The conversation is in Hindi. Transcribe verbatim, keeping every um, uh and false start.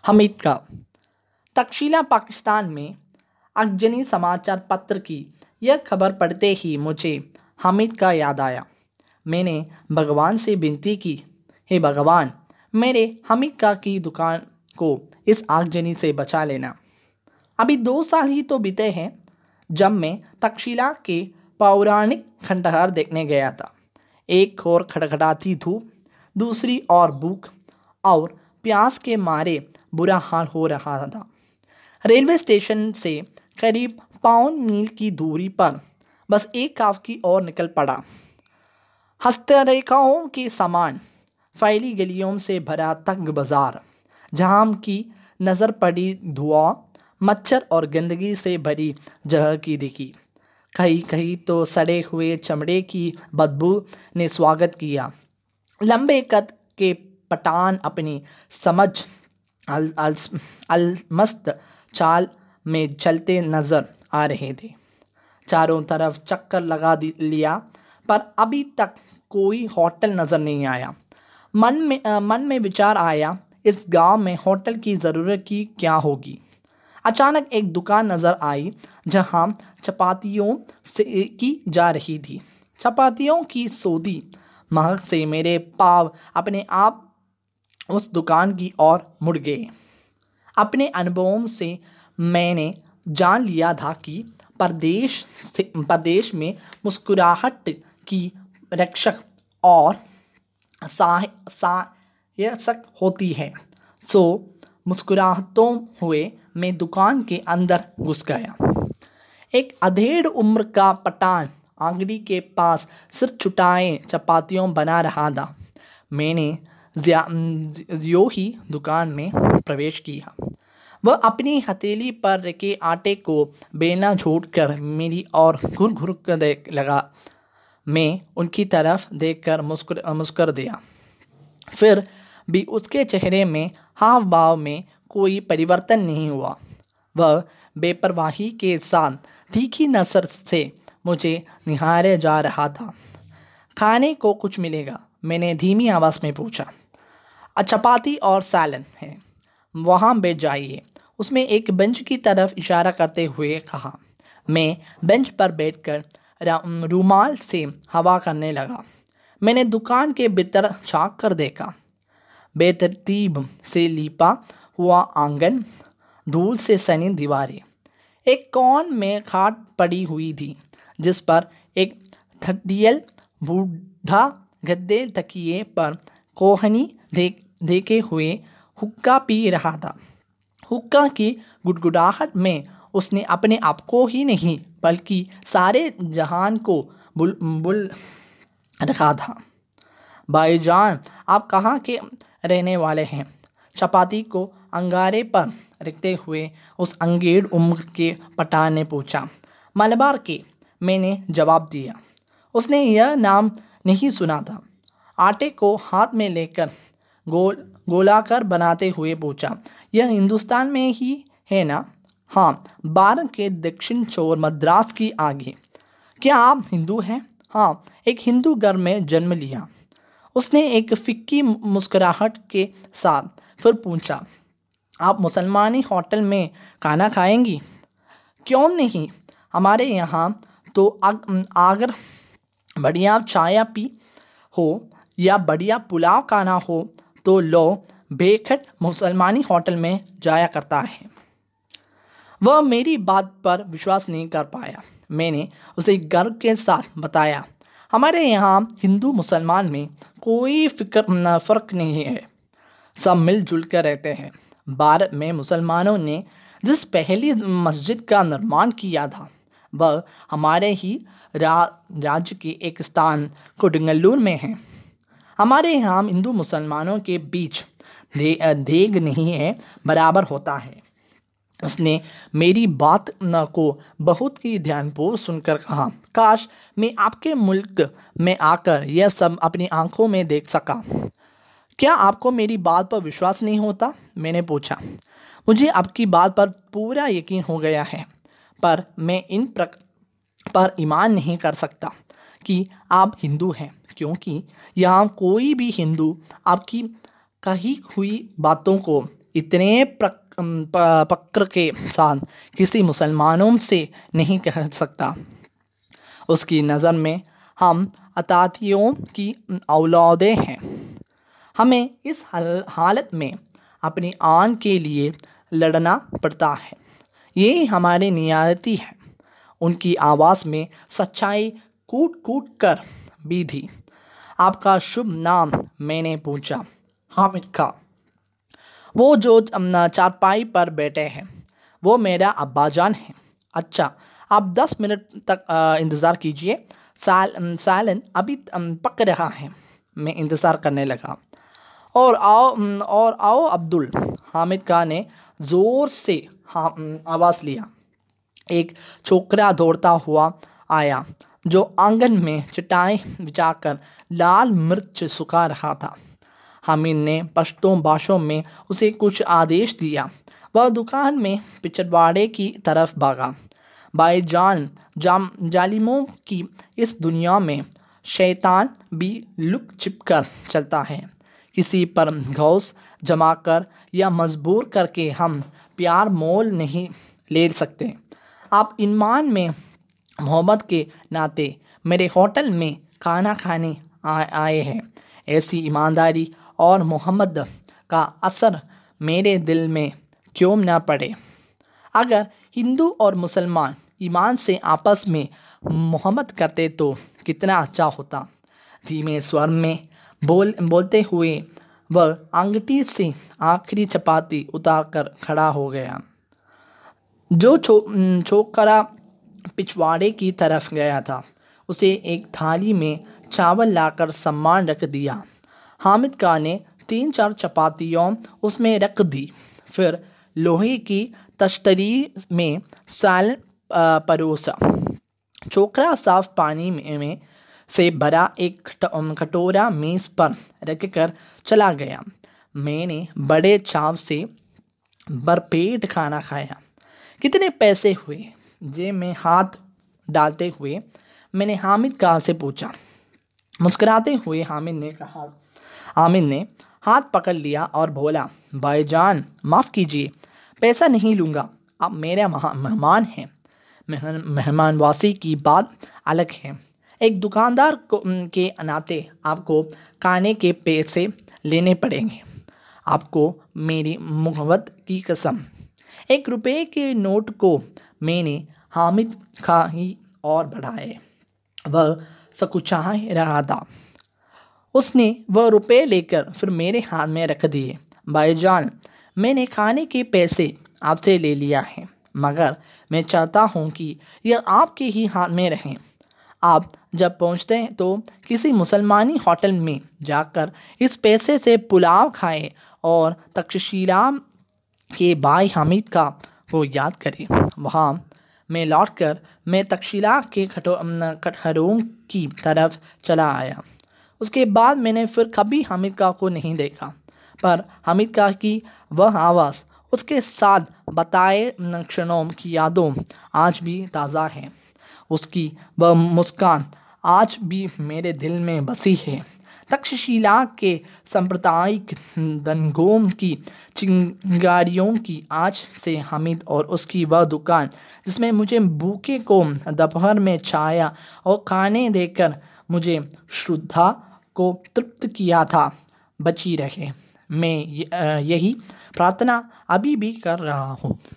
हामिद का। तक्षशिला पाकिस्तान में अग्रणी समाचार पत्र की यह खबर पढ़ते ही मुझे हामिद का याद आया। मैंने भगवान से विनती की, हे भगवान, मेरे हामिद का की दुकान को इस आगजनी से बचा लेना। अभी दो साल ही तो बीते हैं जब मैं तक्षशिला के पौराणिक खंडहर देखने गया था। एक ओर खड़खड़ाती धूप, दूसरी ओर भूख और प्यास के मारे बुरा हाल हो रहा था। रेलवे स्टेशन से करीब पौन मील की दूरी पर बस एक गांव की ओर निकल पड़ा। हस्तरेखाओं के समान फैली गलियों से भरा तंग बाजार, जहां की नज़र पड़ी धुआं, मच्छर और गंदगी से भरी जगह की दिखी। कहीं कहीं तो सड़े हुए चमड़े की बदबू ने स्वागत किया। लंबे कद के पठान अपनी समझ अल, अल, अलमस्त चाल में चलते नजर आ रहे थे। चारों तरफ चक्कर लगा लिया पर अभी तक कोई होटल नज़र नहीं आया। मन में आ, मन में विचार आया, इस गांव में होटल की ज़रूरत की क्या होगी। अचानक एक दुकान नज़र आई जहां चपातियों से की जा रही थी। चपातियों की सौदी महक से मेरे पाँव अपने आप उस दुकान की ओर मुड़ गए। अपने अनुभवों से मैंने जान लिया था कि परदेश से परदेश में मुस्कुराहट की रक्षक और सहायक होती है। सो मुस्कुराहटों हुए मैं दुकान के अंदर घुस गया। एक अधेड़ उम्र का पठान आंगड़ी के पास सिर छुटाए चपातियों बना रहा था। मैंने यो ही दुकान में प्रवेश किया। वह अपनी हथेली पर रखे आटे को बेलना छोड़कर मेरी ओर घुर घुर कर देख लगा। मैं उनकी तरफ देखकर मुस्कुर मुस्कुर दिया। फिर भी उसके चेहरे में, हाव भाव में कोई परिवर्तन नहीं हुआ। वह बेपरवाही के साथ तीखी नज़र से मुझे निहारे जा रहा था। खाने को कुछ मिलेगा? मैंने धीमी आवाज़ में पूछा। चपाती और सैलन है, वहाँ बैठ जाइए, उसमें एक बेंच की तरफ इशारा करते हुए कहा। मैं बेंच पर बैठकर रूमाल से हवा करने लगा। मैंने दुकान के भीतर झांक कर देखा। बेतरतीब से लिपा हुआ आंगन, धूल से सनी दीवारें। एक कोन में खाट पड़ी हुई थी जिस पर एक ठठियल बूढ़ा गद्दे तकिए पर कोहनी देख देखे हुए हुक्का पी रहा था। हुक्का की गुड़गुड़ाहट में उसने अपने आप को ही नहीं बल्कि सारे जहान को बुल बुल रखा था। भाईजान, आप कहाँ के रहने वाले हैं? चपाती को अंगारे पर रखते हुए उस अंगेड़ उम्र के पठान ने पूछा। मलबार के, मैंने जवाब दिया। उसने यह नाम नहीं सुना था। आटे को हाथ में लेकर गोल गोलाकार बनाते हुए पूछा, यह हिंदुस्तान में ही है ना? हाँ, भारत के दक्षिण छोर मद्रास की आगे। क्या आप हिंदू हैं? हाँ, एक हिंदू घर में जन्म लिया। उसने एक फिक्की मुस्कुराहट के साथ फिर पूछा, आप मुसलमानी होटल में खाना खाएंगी? क्यों नहीं, हमारे यहाँ तो अगर बढ़िया चाय पी हो या बढ़िया पुलाव खाना हो तो लोग बेखट मुसलमानी होटल में जाया करता है। वह मेरी बात पर विश्वास नहीं कर पाया। मैंने उसे गर्व के साथ बताया, हमारे यहाँ हिंदू मुसलमान में कोई फिक्र फ़र्क नहीं है, सब मिलजुल कर रहते हैं। भारत में मुसलमानों ने जिस पहली मस्जिद का निर्माण किया था वह हमारे ही रा, राज्य के एक स्थान कुडंगल्लूर में है। हमारे यहाँ हिंदू मुसलमानों के बीच दे, देग नहीं है, बराबर होता है। उसने मेरी बात न को बहुत ही ध्यानपूर्वक सुनकर कहा, काश मैं आपके मुल्क में आकर यह सब अपनी आंखों में देख सका। क्या आपको मेरी बात पर विश्वास नहीं होता? मैंने पूछा। मुझे आपकी बात पर पूरा यकीन हो गया है, पर मैं इन प्रक पर ईमान नहीं कर सकता कि आप हिंदू हैं, क्योंकि यहाँ कोई भी हिंदू आपकी कही हुई बातों को इतने प्रक प- पक्र के साथ किसी मुसलमानों से नहीं कह सकता। उसकी नज़र में हम अतातियों की औलादे हैं। हमें इस हाल- हालत में अपनी आन के लिए लड़ना पड़ता है। ये हमारी नियति है। उनकी आवाज़ में सच्चाई कूट कूट कर भी थी। आपका शुभ नाम? मैंने पूछा। हामिद का। वो जो अम, चारपाई पर बैठे हैं वो मेरा अब्बाजान है। अच्छा, आप दस मिनट तक अ, इंतज़ार कीजिए। साल अम, सालन अभी अम, पक रहा है। मैं इंतज़ार करने लगा। और आओ अम, और आओ अब्दुल, हामिद का ने ज़ोर से हाँ अम, आवाज़ लिया। एक छोकरा दौड़ता हुआ आया जो आंगन में चटाई बिछाकर लाल मिर्च सुखा रहा था। हामिद ने पश्तो भाषा में उसे कुछ आदेश दिया। वह दुकान में पिछवाड़े की तरफ भागा। भाईजान, जाम जालिमों की इस दुनिया में शैतान भी लुक छिप कर चलता है। किसी पर घौस जमाकर या मजबूर करके हम प्यार मोल नहीं ले सकते। आप ईमान में मोहब्बत के नाते मेरे होटल में खाना खाने आ, आए हैं। ऐसी ईमानदारी और मोहम्मद का असर मेरे दिल में क्यों न पड़े। अगर हिंदू और मुसलमान ईमान से आपस में मोहब्बत करते तो कितना अच्छा होता। धीमे स्वर में बोल बोलते हुए वह अंगूठी से आखिरी चपाती उतारकर खड़ा हो गया। जो छो छोकरा पिछवाड़े की तरफ गया था उसे एक थाली में चावल लाकर सामान रख दिया। हामिद का ने तीन चार चपातियों उसमें रख दी। फिर लोहे की तश्तरी में सालन अ, परोसा। छोकरा साफ पानी में, में से भरा एक खट- कटोरा मेज़ पर रखकर चला गया। मैंने बड़े चाव से भरपेट खाना खाया। कितने पैसे हुए? जेब में हाथ डालते हुए मैंने हामिद का से पूछा। मुस्कुराते हुए हामिद ने कहा हामिद ने हाथ पकड़ लिया और बोला, भाईजान माफ़ कीजिए, पैसा नहीं लूँगा। आप मेरे महा- मेहमान हैं। मेहमान मेहमानवासी की बात अलग है। एक दुकानदार को के नाते आपको खाने के पैसे लेने पड़ेंगे। आपको मेरी मोहब्बत की कसम। एक रुपए के नोट को मैंने हामिद का ही और बढ़ाए। वह सकुचाए रहा था। उसने वह रुपए लेकर फिर मेरे हाथ में रख दिए। भाईजान, मैंने खाने के पैसे आपसे ले लिया है, मगर मैं चाहता हूँ कि यह आपके ही हाथ में रहें। आप जब पहुँचते हैं तो किसी मुसलमानी होटल में जाकर इस पैसे से पुलाव खाएं और तक्षशिला के भाई हामिद का को याद करें। वहाँ मैं लौटकर मैं तक्षशिला के खटो अम, कटहरों की तरफ चला आया। उसके बाद मैंने फिर कभी हामिद का को नहीं देखा। पर हामिद का की वह आवाज़, उसके साथ बताए क्षणों की यादों आज भी ताज़ा है। उसकी वह मुस्कान आज भी मेरे दिल में बसी है। तक्षशिला के सांप्रदायिक दंगों की चिंगारियों की आज से हामिद और उसकी वह दुकान जिसमें मुझे भूखे को दोपहर में छाया और खाने देकर मुझे श्रद्धा को तृप्त किया था, बची रहे। मैं य- अ, यही प्रार्थना अभी भी कर रहा हूँ।